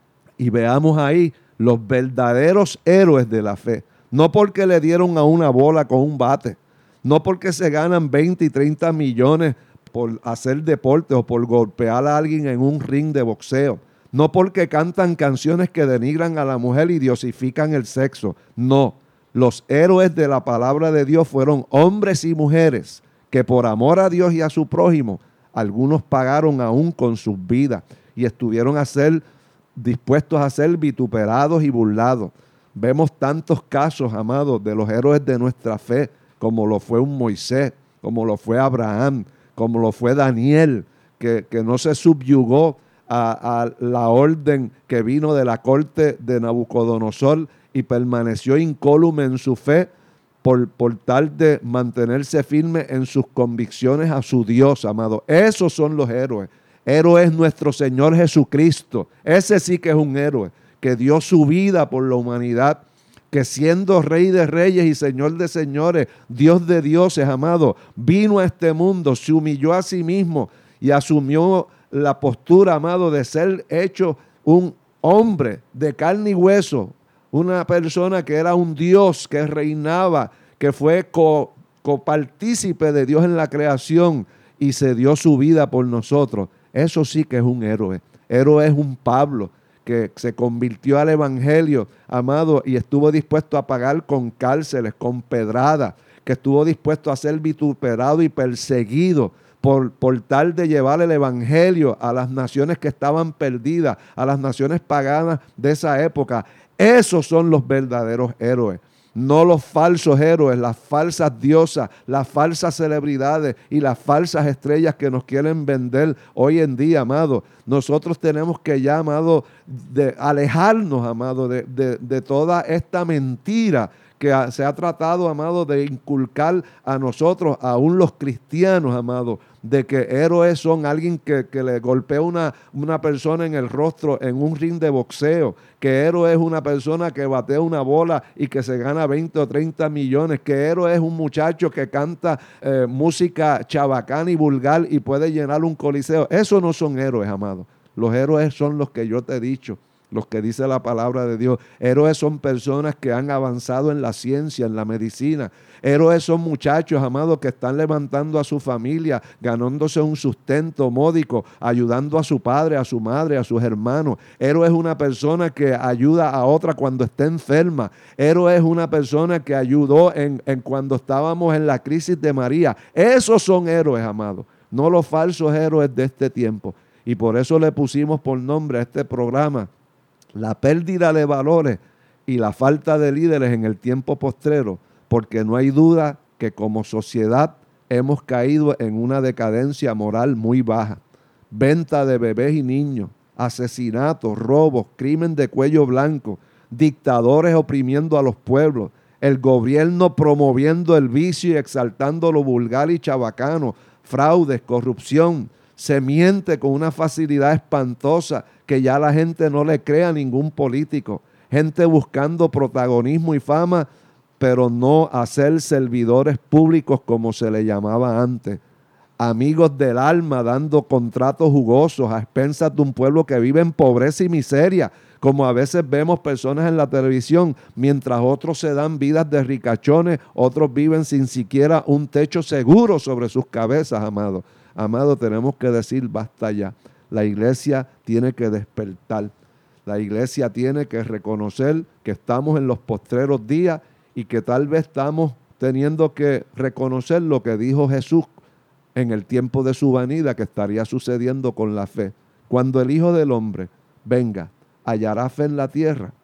Speaker 2: y veamos ahí los verdaderos héroes de la fe. No porque le dieron a una bola con un bate, no porque se ganan veinte y treinta millones por hacer deporte o por golpear a alguien en un ring de boxeo, no porque cantan canciones que denigran a la mujer y diosifican el sexo. No, los héroes de la palabra de Dios fueron hombres y mujeres que por amor a Dios y a su prójimo, algunos pagaron aún con sus vidas y estuvieron a ser dispuestos a ser vituperados y burlados. Vemos tantos casos, amados, de los héroes de nuestra fe, como lo fue un Moisés, como lo fue Abraham, como lo fue Daniel, que, que no se subyugó a, a la orden que vino de la corte de Nabucodonosor y permaneció incólume en su fe por, por tal de mantenerse firme en sus convicciones a su Dios, amado. Esos son los héroes. Héroe es nuestro Señor Jesucristo. Ese sí que es un héroe, que dio su vida por la humanidad, que siendo Rey de Reyes y Señor de Señores, Dios de dioses, amado, vino a este mundo, se humilló a sí mismo y asumió la postura, amado, de ser hecho un hombre de carne y hueso, una persona que era un Dios, que reinaba, que fue co, copartícipe de Dios en la creación y se dio su vida por nosotros. Eso sí que es un héroe. Héroe es un Pablo que se convirtió al evangelio, amado, y estuvo dispuesto a pagar con cárceles, con pedradas, que estuvo dispuesto a ser vituperado y perseguido por, por tal de llevar el evangelio a las naciones que estaban perdidas, a las naciones paganas de esa época. Esos son los verdaderos héroes, no los falsos héroes, las falsas diosas, las falsas celebridades y las falsas estrellas que nos quieren vender hoy en día, amado. Nosotros tenemos que ya, amado, de alejarnos, amado, de, de, de toda esta mentira que ha, se ha tratado, amado, de inculcar a nosotros, aún los cristianos, amado, de que héroes son alguien que, que le golpea una, una persona en el rostro en un ring de boxeo, que héroe es una persona que batea una bola y que se gana veinte o treinta millones, que héroe es un muchacho que canta eh, música chabacana y vulgar y puede llenar un coliseo. Esos no son héroes, amado. Los héroes son los que yo te he dicho, los que dice la palabra de Dios. Héroes son personas que han avanzado en la ciencia, en la medicina. Héroes son muchachos, amados, que están levantando a su familia, ganándose un sustento módico, ayudando a su padre, a su madre, a sus hermanos. Héroe es una persona que ayuda a otra cuando está enferma. Héroe es una persona que ayudó en, en cuando estábamos en la crisis de María. Esos son héroes, amados, no los falsos héroes de este tiempo. Y por eso le pusimos por nombre a este programa la pérdida de valores y la falta de líderes en el tiempo postrero, porque no hay duda que como sociedad hemos caído en una decadencia moral muy baja. Venta de bebés y niños, asesinatos, robos, crimen de cuello blanco, dictadores oprimiendo a los pueblos, el gobierno promoviendo el vicio y exaltando lo vulgar y chabacano, fraudes, corrupción. Se miente con una facilidad espantosa que ya la gente no le cree a ningún político. Gente buscando protagonismo y fama, pero no a ser servidores públicos como se le llamaba antes. Amigos del alma dando contratos jugosos a expensas de un pueblo que vive en pobreza y miseria, como a veces vemos personas en la televisión, mientras otros se dan vidas de ricachones, otros viven sin siquiera un techo seguro sobre sus cabezas, amados. Amados, tenemos que decir basta ya. La iglesia tiene que despertar. La iglesia tiene que reconocer que estamos en los postreros días y que tal vez estamos teniendo que reconocer lo que dijo Jesús en el tiempo de su venida, que estaría sucediendo con la fe. Cuando el Hijo del Hombre venga, hallará fe en la tierra.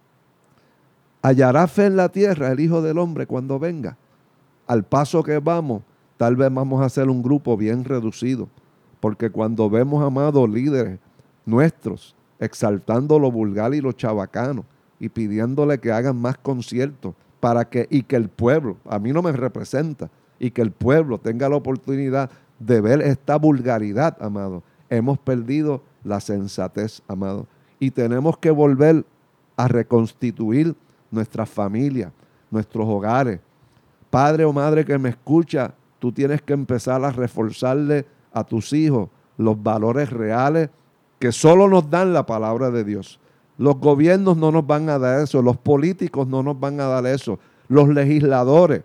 Speaker 2: Hallará fe en la tierra el Hijo del Hombre cuando venga. Al paso que vamos, tal vez vamos a ser un grupo bien reducido, porque cuando vemos, amados, líderes nuestros exaltando lo vulgar y lo chabacano y pidiéndole que hagan más conciertos para que, y que el pueblo, a mí no me representa, y que el pueblo tenga la oportunidad de ver esta vulgaridad, amado. Hemos perdido la sensatez, amado, y tenemos que volver a reconstituir nuestras familias, nuestros hogares. Padre o madre que me escucha, tú tienes que empezar a reforzarle a tus hijos los valores reales que solo nos dan la palabra de Dios. Los gobiernos no nos van a dar eso, los políticos no nos van a dar eso, los legisladores,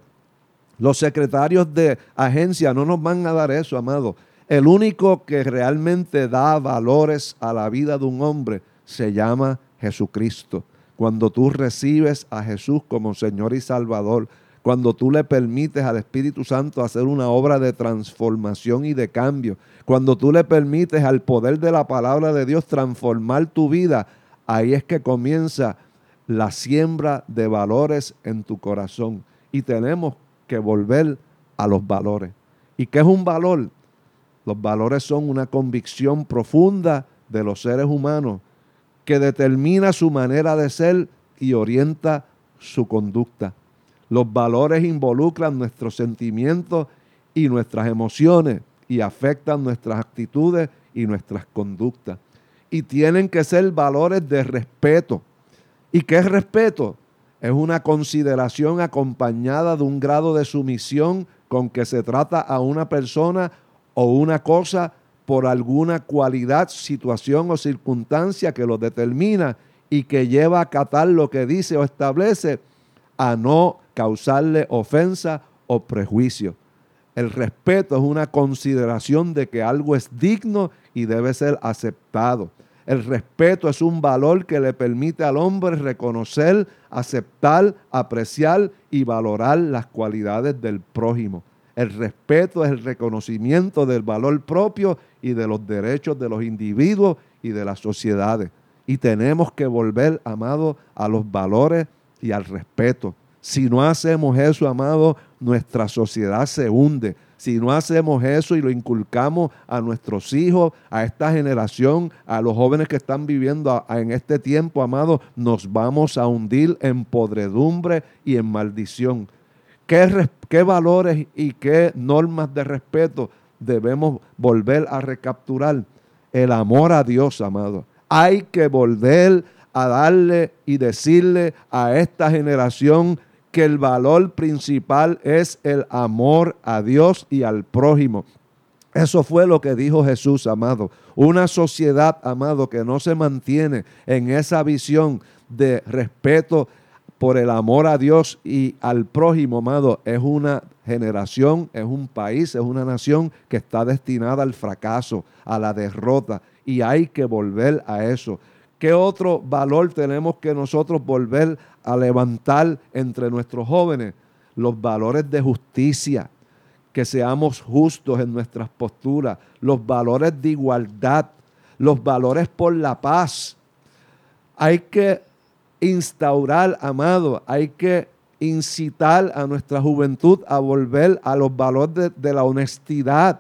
Speaker 2: los secretarios de agencia no nos van a dar eso, amado. El único que realmente da valores a la vida de un hombre se llama Jesucristo. Cuando tú recibes a Jesús como Señor y Salvador, cuando tú le permites al Espíritu Santo hacer una obra de transformación y de cambio, cuando tú le permites al poder de la palabra de Dios transformar tu vida, ahí es que comienza la siembra de valores en tu corazón. Y tenemos que volver a los valores. ¿Y qué es un valor? Los valores son una convicción profunda de los seres humanos que determina su manera de ser y orienta su conducta. Los valores involucran nuestros sentimientos y nuestras emociones y afectan nuestras actitudes y nuestras conductas. Y tienen que ser valores de respeto. ¿Y qué es respeto? Es una consideración acompañada de un grado de sumisión con que se trata a una persona o una cosa por alguna cualidad, situación o circunstancia que lo determina y que lleva a acatar lo que dice o establece, a no causarle ofensa o prejuicio. El respeto es una consideración de que algo es digno y debe ser aceptado. El respeto es un valor que le permite al hombre reconocer, aceptar, apreciar y valorar las cualidades del prójimo. El respeto es el reconocimiento del valor propio y de los derechos de los individuos y de las sociedades. Y tenemos que volver, amado, a los valores y al respeto. Si no hacemos eso, amado, nuestra sociedad se hunde. Si no hacemos eso y lo inculcamos a nuestros hijos, a esta generación, a los jóvenes que están viviendo a, a en este tiempo, amado, nos vamos a hundir en podredumbre y en maldición. ¿Qué, qué valores y qué normas de respeto debemos volver a recapturar? El amor a Dios, amado. Hay que volver a darle y decirle a esta generación que el valor principal es el amor a Dios y al prójimo. Eso fue lo que dijo Jesús, amado. Una sociedad, amado, que no se mantiene en esa visión de respeto por el amor a Dios y al prójimo, amado, es una generación, es un país, es una nación que está destinada al fracaso, a la derrota, y hay que volver a eso. ¿Qué otro valor tenemos que nosotros volver a levantar entre nuestros jóvenes? Los valores de justicia, que seamos justos en nuestras posturas, los valores de igualdad, los valores por la paz. Hay que instaurar, amado, hay que incitar a nuestra juventud a volver a los valores de, de la honestidad,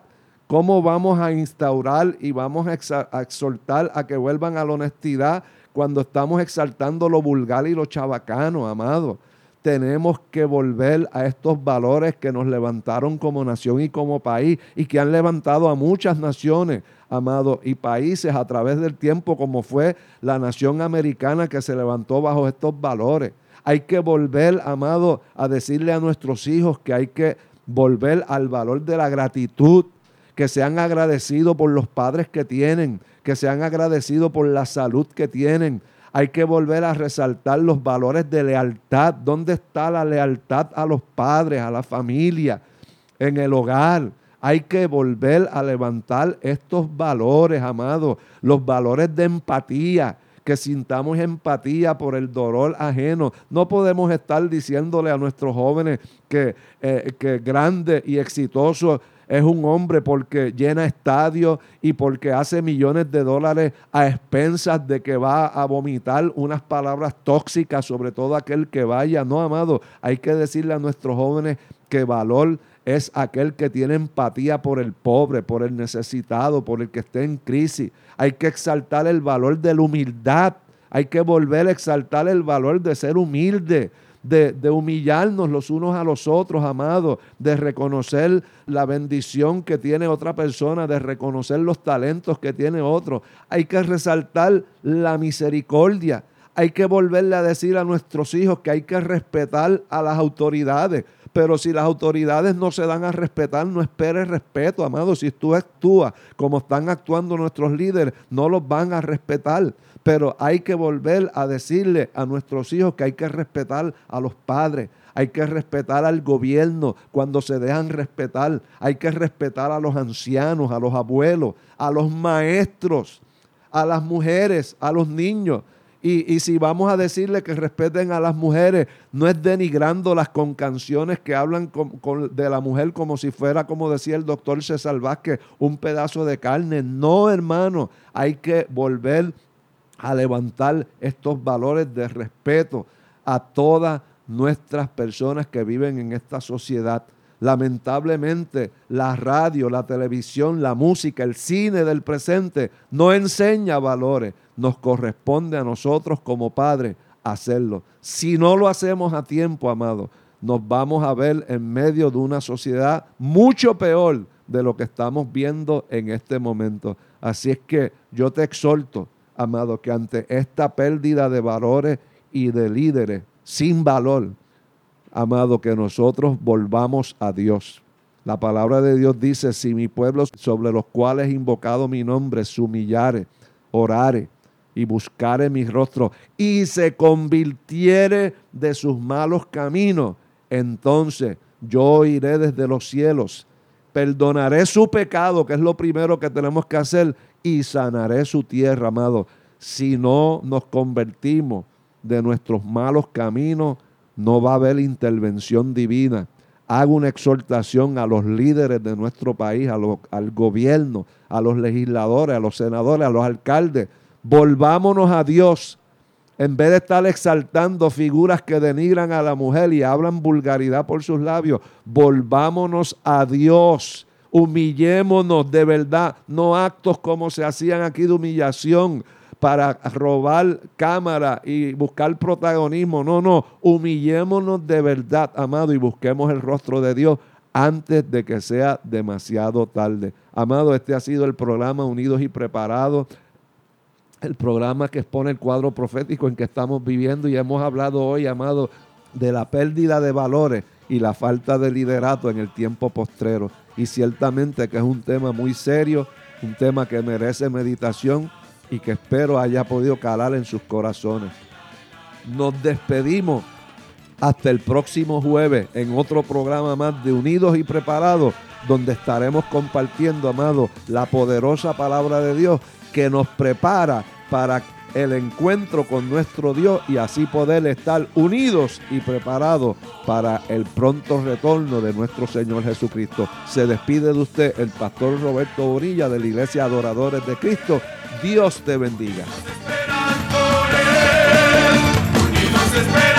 Speaker 2: ¿Cómo vamos a instaurar y vamos a, exa- a exhortar a que vuelvan a la honestidad cuando estamos exaltando lo vulgar y lo chabacano, amado? Tenemos que volver a estos valores que nos levantaron como nación y como país y que han levantado a muchas naciones, amado, y países a través del tiempo, como fue la nación americana que se levantó bajo estos valores. Hay que volver, amado, a decirle a nuestros hijos que hay que volver al valor de la gratitud, que sean agradecidos por los padres que tienen, que sean agradecidos por la salud que tienen. Hay que volver a resaltar los valores de lealtad. ¿Dónde está la lealtad a los padres, a la familia, en el hogar? Hay que volver a levantar estos valores, amados, los valores de empatía, que sintamos empatía por el dolor ajeno. No podemos estar diciéndole a nuestros jóvenes que, eh, que grande y exitoso es un hombre porque llena estadios y porque hace millones de dólares a expensas de que va a vomitar unas palabras tóxicas sobre todo aquel que vaya. No, amado, hay que decirle a nuestros jóvenes que valor es aquel que tiene empatía por el pobre, por el necesitado, por el que esté en crisis. Hay que exaltar el valor de la humildad. Hay que volver a exaltar el valor de ser humilde, de, de humillarnos los unos a los otros, amados, de reconocer la bendición que tiene otra persona, de reconocer los talentos que tiene otro. Hay que resaltar la misericordia. Hay que volverle a decir a nuestros hijos que hay que respetar a las autoridades. Pero si las autoridades no se dan a respetar, no esperes respeto, amado. Si tú actúas como están actuando nuestros líderes, no los van a respetar. Pero hay que volver a decirle a nuestros hijos que hay que respetar a los padres. Hay que respetar al gobierno cuando se dejan respetar. Hay que respetar a los ancianos, a los abuelos, a los maestros, a las mujeres, a los niños. Y, y si vamos a decirle que respeten a las mujeres, no es denigrándolas con canciones que hablan con, con, de la mujer como si fuera, como decía el doctor César Vázquez, un pedazo de carne. No, hermano, hay que volver a levantar estos valores de respeto a todas nuestras personas que viven en esta sociedad. Lamentablemente, la radio, la televisión, la música, el cine del presente no enseña valores. Nos corresponde a nosotros como padres hacerlo. Si no lo hacemos a tiempo, amado, nos vamos a ver en medio de una sociedad mucho peor de lo que estamos viendo en este momento. Así es que yo te exhorto, amado, que ante esta pérdida de valores y de líderes sin valor, amado, que nosotros volvamos a Dios. La palabra de Dios dice, si mi pueblo sobre los cuales he invocado mi nombre se humillare, orare y buscare mi rostro y se convirtiere de sus malos caminos, entonces yo oiré desde los cielos, perdonaré su pecado, que es lo primero que tenemos que hacer, y sanaré su tierra, amado. Si no nos convertimos de nuestros malos caminos, no va a haber intervención divina. Hago una exhortación a los líderes de nuestro país, a los, al gobierno, a los legisladores, a los senadores, a los alcaldes. Volvámonos a Dios. En vez de estar exaltando figuras que denigran a la mujer y hablan vulgaridad por sus labios, volvámonos a Dios. Humillémonos de verdad, no actos como se hacían aquí de humillación para robar cámara y buscar protagonismo. No, no, humillémonos de verdad, amado, y busquemos el rostro de Dios antes de que sea demasiado tarde. Amado, este ha sido el programa Unidos y Preparados, el programa que expone el cuadro profético en que estamos viviendo, y hemos hablado hoy, amado, de la pérdida de valores y la falta de liderato en el tiempo postrero. Y ciertamente que es un tema muy serio, un tema que merece meditación y que espero haya podido calar en sus corazones. Nos despedimos hasta el próximo jueves en otro programa más de Unidos y Preparados, donde estaremos compartiendo, amado, la poderosa palabra de Dios que nos prepara para el encuentro con nuestro Dios y así poder estar unidos y preparados para el pronto retorno de nuestro Señor Jesucristo. Se despide de usted el pastor Roberto Borilla de la Iglesia Adoradores de Cristo. Dios te bendiga. Unidos esperando por él, unidos esperando.